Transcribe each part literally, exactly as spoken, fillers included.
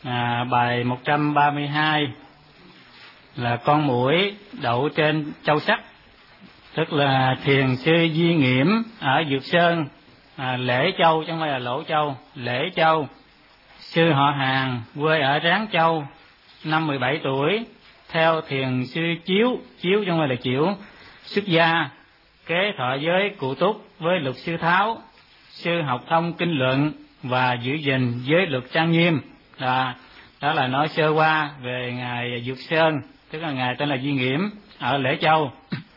à, bài một trăm ba mươi hai là con muỗi đậu trên châu sắt, tức là thiền sư Duy Nghiễm ở Dược Sơn, à, Lễ Châu chứ không phải là Lỗ Châu, Lễ Châu, sư họ Hàng, quê ở Ráng Châu, năm mười bảy tuổi, theo thiền sư Chiếu, Chiếu chứ không phải là Chiểu, xuất gia, kế thọ giới Cụ Túc với Lục Sư Tháo, sư học thông kinh luận và giữ gìn giới luật trang nghiêm. Đó, đó là nói sơ qua về ngài Dược Sơn, tức là ngài tên là Duy Nghiễm ở Lễ Châu.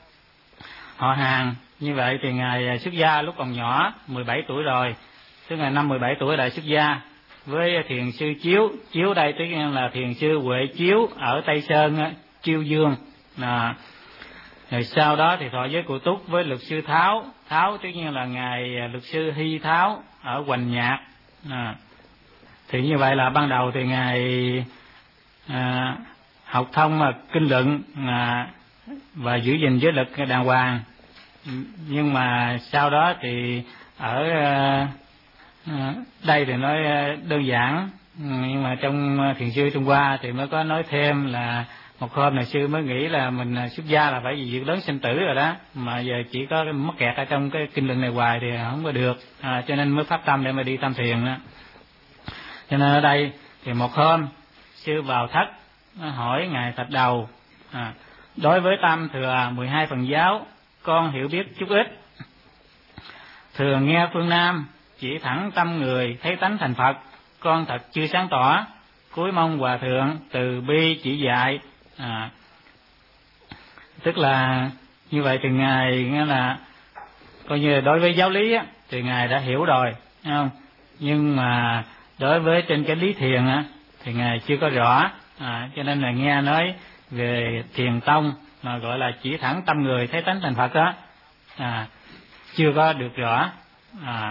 Họ Hàng như vậy thì ngài xuất gia lúc còn nhỏ, mười bảy tuổi rồi, tức là năm mười bảy tuổi đại xuất gia với thiền sư Chiếu. Chiếu đây tức là thiền sư Huệ Chiếu ở Tây Sơn, Chiêu Dương. À, rồi sau đó thì thọ giới Cụ Túc với luật sư Tháo, Tháo tất nhiên là ngài luật sư Hy Tháo ở Hoành Nhạc. À, thì như vậy là ban đầu thì ngài à, học thông mà kinh luận à, và giữ gìn giới luật đàng hoàng, nhưng mà sau đó thì ở à, à, đây thì nói đơn giản, nhưng mà trong thiền sư Trung Hoa thì mới có nói thêm là một hôm này sư mới nghĩ là mình xuất gia là phải vì việc lớn sinh tử rồi đó, mà giờ chỉ có mắc kẹt ở trong cái kinh luận này hoài thì không có được, à, cho nên mới phát tâm để mà đi tham thiền đó. Cho nên ở đây thì một hôm sư vào thất hỏi ngài Thạch Đầu, à, đối với tam thừa mười hai phần giáo con hiểu biết chút ít, thường nghe phương Nam chỉ thẳng tâm người thấy tánh thành Phật, con thật chưa sáng tỏ, cúi mong hòa thượng từ bi chỉ dạy. À, tức là như vậy thì ngài nghĩa là coi như là đối với giáo lý á, thì ngài đã hiểu rồi, thấy không? Nhưng mà đối với trên cái lý thiền á, thì ngài chưa có rõ, à, cho nên là nghe nói về thiền tông mà gọi là chỉ thẳng tâm người thấy tánh thành Phật đó, à, chưa có được rõ. À,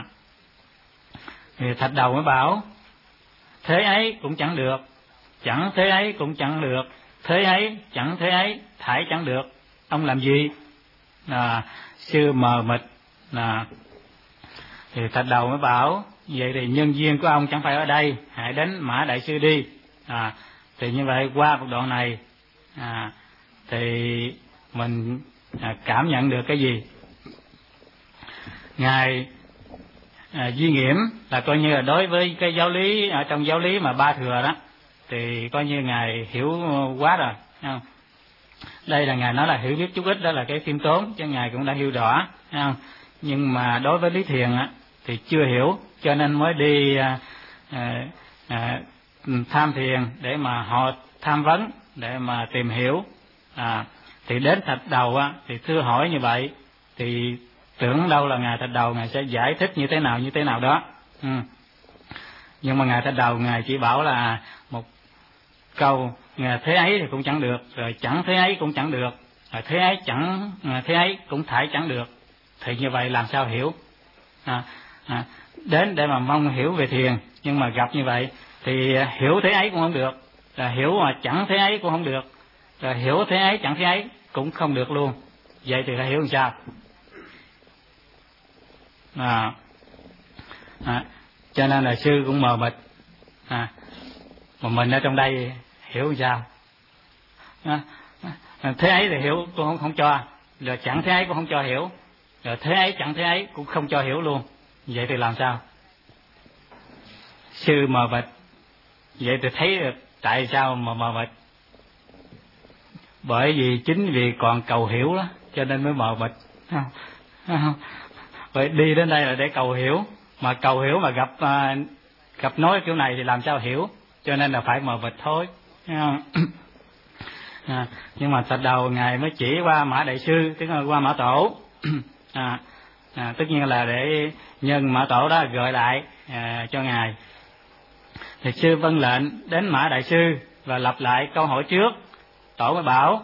thì Thạch Đầu mới bảo thế ấy cũng chẳng được, chẳng thế ấy cũng chẳng được, thế ấy chẳng thế ấy thải chẳng được, ông làm gì? À, sư mờ mịt. À, thì Thạch Đầu mới bảo vậy thì nhân duyên của ông chẳng phải ở đây, hãy đến Mã Đại Sư đi. À, thì như vậy qua một đoạn này à, thì mình à, cảm nhận được cái gì? Ngài à, Duy Nghiễm là coi như là đối với cái giáo lý ở trong giáo lý mà ba thừa đó thì coi như ngài hiểu quá rồi, không? Đây là ngài nói là hiểu biết chút ít, đó là cái khiêm tốn, chứ ngài cũng đã hiểu rõ, không? Nhưng mà đối với lý thiền á thì chưa hiểu, cho nên mới đi à, à, à, tham thiền để mà họ tham vấn, để mà tìm hiểu. À, thì đến Thạch Đầu á thì thưa hỏi như vậy thì tưởng đâu là ngài Thạch Đầu ngài sẽ giải thích như thế nào như thế nào đó. Ừ. Nhưng mà ngài Thạch Đầu ngài chỉ bảo là một câu ngài thế ấy thì cũng chẳng được, rồi chẳng thế ấy cũng chẳng được, rồi thế ấy chẳng thế ấy cũng thải chẳng được. Thì như vậy làm sao hiểu? À, à, đến để mà mong hiểu về thiền, nhưng mà gặp như vậy thì hiểu thế ấy cũng không được, rồi hiểu mà chẳng thế ấy cũng không được, rồi hiểu thế ấy chẳng thế ấy cũng không được luôn. Vậy thì phải hiểu làm sao? À, à, cho nên là sư cũng mờ mịt, à, mà mình ở trong đây hiểu làm sao? À, à, thế ấy thì hiểu cũng không, không cho, rồi chẳng thế ấy cũng không cho hiểu, rồi thế ấy chẳng thế ấy cũng không cho hiểu luôn. Vậy thì làm sao? Sư mờ mịt. Vậy thì thấy được tại sao mà mờ mịt? Bởi vì chính vì còn cầu hiểu đó cho nên mới mờ mịt. Vậy đi đến đây là để cầu hiểu, mà cầu hiểu mà gặp à, gặp nói kiểu này thì làm sao hiểu? Cho nên là phải mờ mịt thôi. À, nhưng mà Thạch Đầu ngài mới chỉ qua Mã Đại Sư, tức là qua Mã Tổ. À, à, tất nhiên là để nhân Mã Tổ đó gợi lại à, cho ngài. Thì sư vâng lệnh đến Mã Đại Sư và lặp lại câu hỏi trước. Tổ mới bảo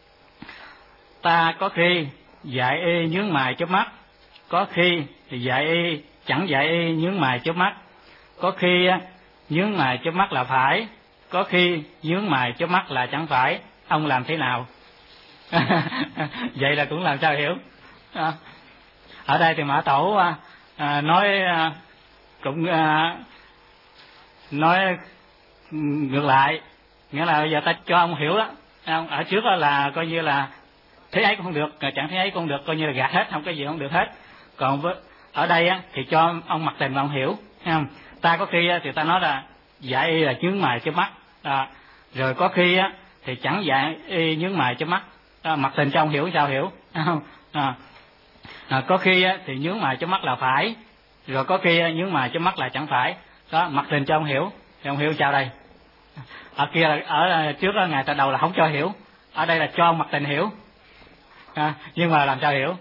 ta có khi dạy y nhướng mày chớp mắt, có khi thì dạy y chẳng dạy y nhướng mày chớp mắt, có khi nhướng mày chớp mắt là phải, có khi nhướng mày chớp mắt là chẳng phải, ông làm thế nào? Vậy là cũng làm sao hiểu? À, ở đây thì Mã Tổ à, nói à, cũng à, nói ngược lại, nghĩa là bây giờ ta cho ông hiểu đó, ở trước đó là coi như là thế ấy cũng không được, chẳng thế ấy cũng không được, coi như là gạt hết, không cái gì không được hết. Còn với, ở đây á, thì cho ông mặc tình mà ông hiểu, thấy không? Ta có khi á, thì ta nói là dạy y là nhướng mày chớp mắt, à, rồi có khi á, thì chẳng dạy y nhướng mày chớp mắt, à, mặc tình cho ông hiểu sao hiểu, không? À, à, có khi á, thì nhướng mày chớp mắt là phải, rồi có khi á, nhướng mày chớp mắt là chẳng phải, đó mặc tình cho ông hiểu, thì ông hiểu sao đây? Ở kia là, ở trước đó, ngày ta đầu là không cho hiểu, ở đây là cho ông mặc tình hiểu, à, nhưng mà làm sao hiểu?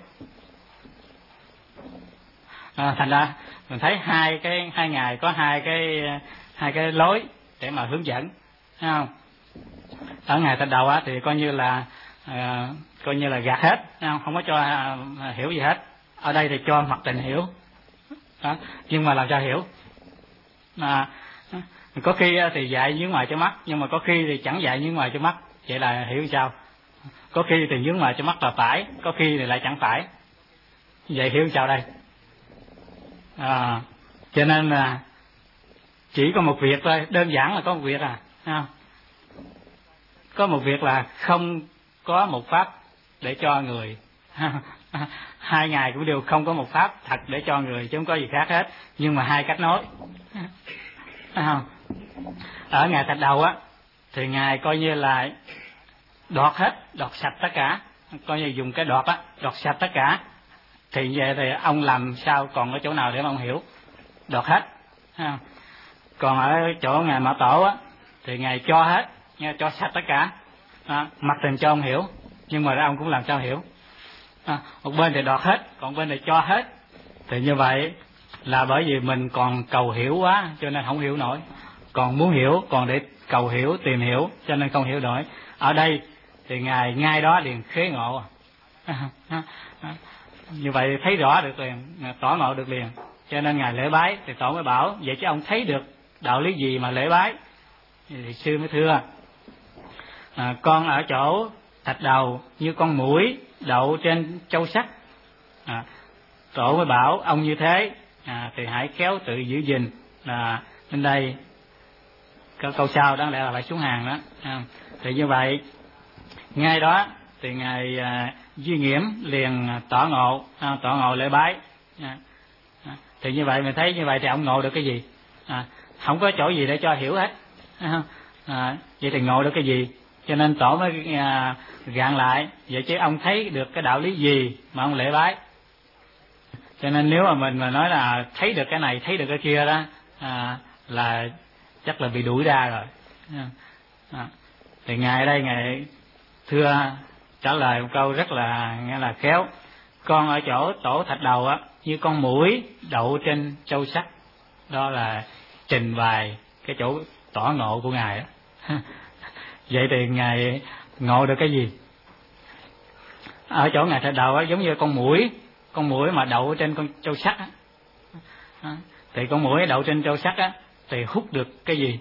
À, thành ra mình thấy hai cái hai ngày có hai cái hai cái lối để mà hướng dẫn, thấy không? Ở ngày ta đầu á thì coi như là à, coi như là gạt hết, không, không có cho à, hiểu gì hết. Ở đây thì cho mặc tình hiểu, đó, nhưng mà làm sao hiểu? À, có khi thì dạy nhướng mày cho mắt, nhưng mà có khi thì chẳng dạy nhướng mày cho mắt, vậy là hiểu sao? Có khi thì nhướng mày cho mắt là phải, có khi thì lại chẳng phải, vậy hiểu sao đây? À, cho nên là chỉ có một việc thôi, đơn giản là có một việc à, không? Có một việc là không có một pháp để cho người. Hai ngày cũng đều không có một pháp thật để cho người, chứ không có gì khác hết, nhưng mà hai cách nói. Không? Ở ngày thạch đầu á thì ngài coi như là đoạt hết, đoạt sạch tất cả, coi như dùng cái đoạt á, đoạt sạch tất cả. Thì vậy thì ông làm sao còn có chỗ nào để mà ông hiểu? Đoạt hết. Không? Còn ở chỗ ngài Mã Tổ á thì ngài cho hết, nghe, cho sạch tất cả, à, mặc tình cho ông hiểu, nhưng mà ông cũng làm sao hiểu. À, một bên thì đoạt hết, còn bên thì cho hết. Thì như vậy là bởi vì mình còn cầu hiểu quá cho nên không hiểu nổi, còn muốn hiểu, còn để cầu hiểu, tìm hiểu cho nên không hiểu nổi. Ở đây thì ngài ngay đó liền khế ngộ. Như vậy thấy rõ được liền, tỏ ngộ được liền, cho nên ngài lễ bái thì tổ mới bảo vậy chứ ông thấy được đạo lý gì mà lễ bái? Thì sư mới thưa, à, con ở chỗ thạch đầu như con muỗi đậu trên châu sắt. À, tổ mới bảo ông như thế, à, thì hãy khéo tự giữ gìn. Là bên đây câu, câu sau đáng lẽ là phải xuống hàng đó. À, thì như vậy ngay đó thì ngài à, Duy Nghiễm liền tỏ ngộ, à, tỏ ngộ lễ bái. À, à, thì như vậy mình thấy như vậy thì ông ngộ được cái gì? À, không có chỗ gì để cho hiểu hết. À, à, vậy thì ngộ được cái gì? Cho nên tổ mới à, gạn lại, vậy chứ ông thấy được cái đạo lý gì mà ông lễ bái? Cho nên nếu mà mình mà nói là thấy được cái này, thấy được cái kia đó, à, là chắc là bị đuổi ra rồi. À, thì ngài ở đây ngài thưa trả lời một câu rất là nghe là khéo. Con ở chỗ tổ thạch đầu á như con muỗi đậu trên châu sắt. Đó là trình bày cái chỗ tỏ ngộ của ngài đó. Vậy thì ngài ngộ được cái gì? Ở chỗ ngài thạch đầu á giống như con muỗi, con muỗi mà đậu trên con châu sắt á, à, thì con muỗi đậu trên châu sắt á thì hút được cái gì?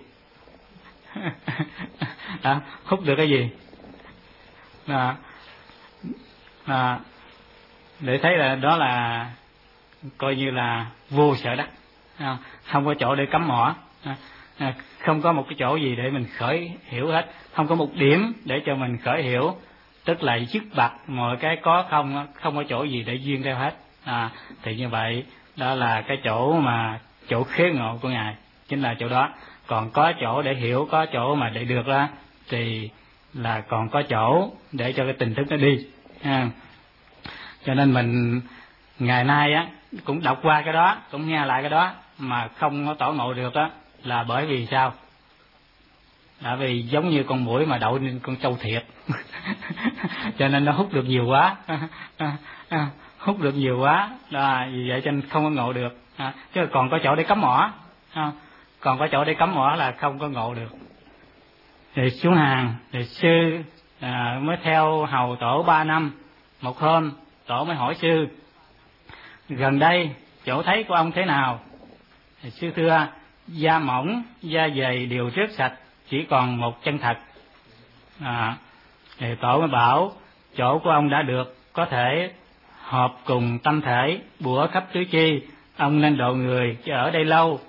À, hút được cái gì? À, à, để thấy là đó là coi như là vô sở đắc, à, không có chỗ để cắm mỏ, à, à, không có một cái chỗ gì để mình khởi hiểu hết, không có một điểm để cho mình khởi hiểu, tức là dứt bặt mọi cái có không, không có chỗ gì để duyên theo hết. À, thì như vậy đó là cái chỗ mà chỗ khế ngộ của ngài, chính là chỗ đó. Còn có chỗ để hiểu, có chỗ mà để được đó thì là còn có chỗ để cho cái tình thức nó đi. À, cho nên mình ngày nay á cũng đọc qua cái đó, cũng nghe lại cái đó mà không có tỏ ngộ được đó, là bởi vì sao? Là vì giống như con muỗi mà đậu lên con trâu thiệt. Cho nên nó hút được nhiều quá. Hút được nhiều quá đó, vì vậy cho nên không có ngộ được. À, chứ còn có chỗ để cắm mỏ, à, còn có chỗ để cắm mỏ là không có ngộ được. Thì xuống hàng thì sư à, mới theo hầu tổ ba năm. Một hôm tổ mới hỏi sư, gần đây chỗ thấy của ông thế nào? Thì sư thưa, da mỏng, da dày đều rớt sạch, chỉ còn một chân thật. À, thì tổ mới bảo chỗ của ông đã được, có thể hợp cùng tâm thể, bủa khắp tứ chi, ông nên độ người chứ ở đây lâu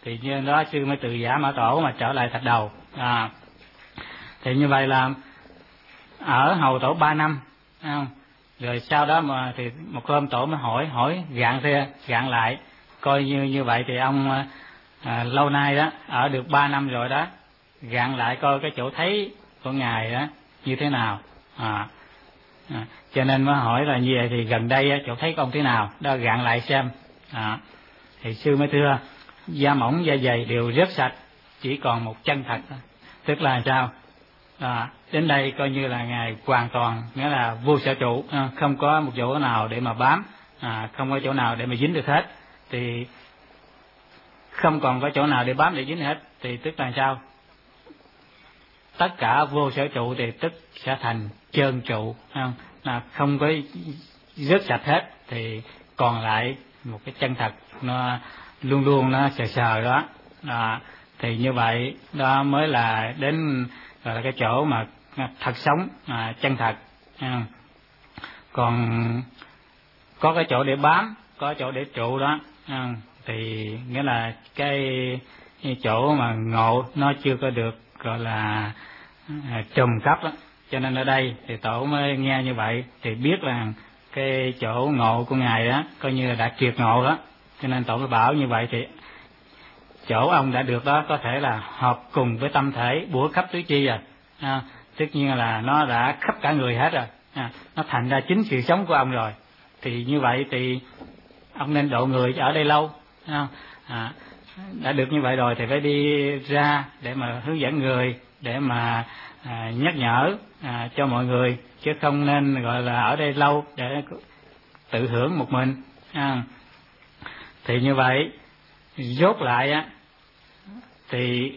thì như đó sư mới từ giả Mã Tổ mà trở lại thạch đầu. À, thì như vậy là ở hầu tổ ba năm, không? Rồi sau đó mà thì một hôm tổ mới hỏi hỏi gạn ra gạn lại coi như như vậy thì ông à, lâu nay đó ở được ba năm rồi đó, gạn lại coi cái chỗ thấy của ngài đó như thế nào. À, à, cho nên mới hỏi là như vậy thì gần đây chỗ thấy của ông thế nào đó, gạn lại xem. À, thì sư mới thưa da mỏng da dày đều rất sạch, chỉ còn một chân thật. Tức là sao? À, đến đây coi như là ngài hoàn toàn, nghĩa là vô sở trụ, không có một chỗ nào để mà bám, à, không có chỗ nào để mà dính được hết, thì không còn có chỗ nào để bám để dính hết, thì tức là sao? Tất cả vô sở trụ thì tức sẽ thành trơn trụ, không? Là không có rớt sạch hết, thì còn lại một cái chân thật, nó luôn luôn nó sờ sờ đó. À, thì như vậy đó mới là đến gọi là cái chỗ mà thật sống, à, chân thật. À, còn có cái chỗ để bám, có chỗ để trụ đó, à, thì nghĩa là cái, cái chỗ mà ngộ nó chưa có được gọi là à, trùm khắp đó. Cho nên ở đây thì tổ mới nghe như vậy thì biết là cái chỗ ngộ của ngài đó coi như là đã triệt ngộ đó, cho nên tổ mới bảo như vậy thì chỗ ông đã được đó có thể là hợp cùng với tâm thể bủa khắp tứ chi rồi. À, tất nhiên là nó đã khắp cả người hết rồi, à, nó thành ra chính sự sống của ông rồi. Thì như vậy thì ông nên độ người ở đây lâu. À, à, đã được như vậy rồi thì phải đi ra để mà hướng dẫn người, để mà à, nhắc nhở à, cho mọi người, chứ không nên gọi là ở đây lâu để tự hưởng một mình. À, thì như vậy rốt lại á thì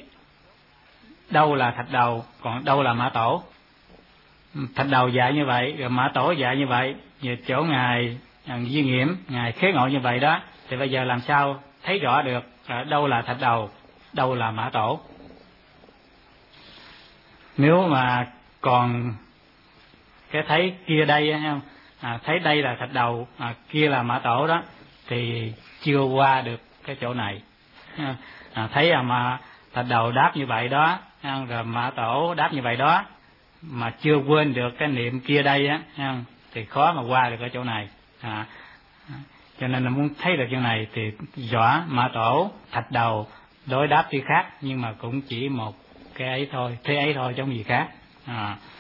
đâu là thạch đầu, còn đâu là Mã Tổ. Thạch đầu dạy như vậy, rồi Mã Tổ dạy như vậy, về chỗ ngài Duy Nghiễm, ngài khế ngộ như vậy đó, thì bây giờ làm sao thấy rõ được à, đâu là thạch đầu, đâu là Mã Tổ. Nếu mà còn cái thấy kia đây không, à, thấy đây là thạch đầu, à, kia là Mã Tổ đó, thì chưa qua được cái chỗ này. À, thấy à, mà thạch đầu đáp như vậy đó, rồi Mã Tổ đáp như vậy đó, mà chưa quên được cái niệm kia đây á, thì khó mà qua được cái chỗ này. À, cho nên là muốn thấy được chỗ này thì rõ Mã Tổ, thạch đầu đối đáp tuy khác nhưng mà cũng chỉ một cái ấy thôi, thế ấy thôi chứ không gì khác. À,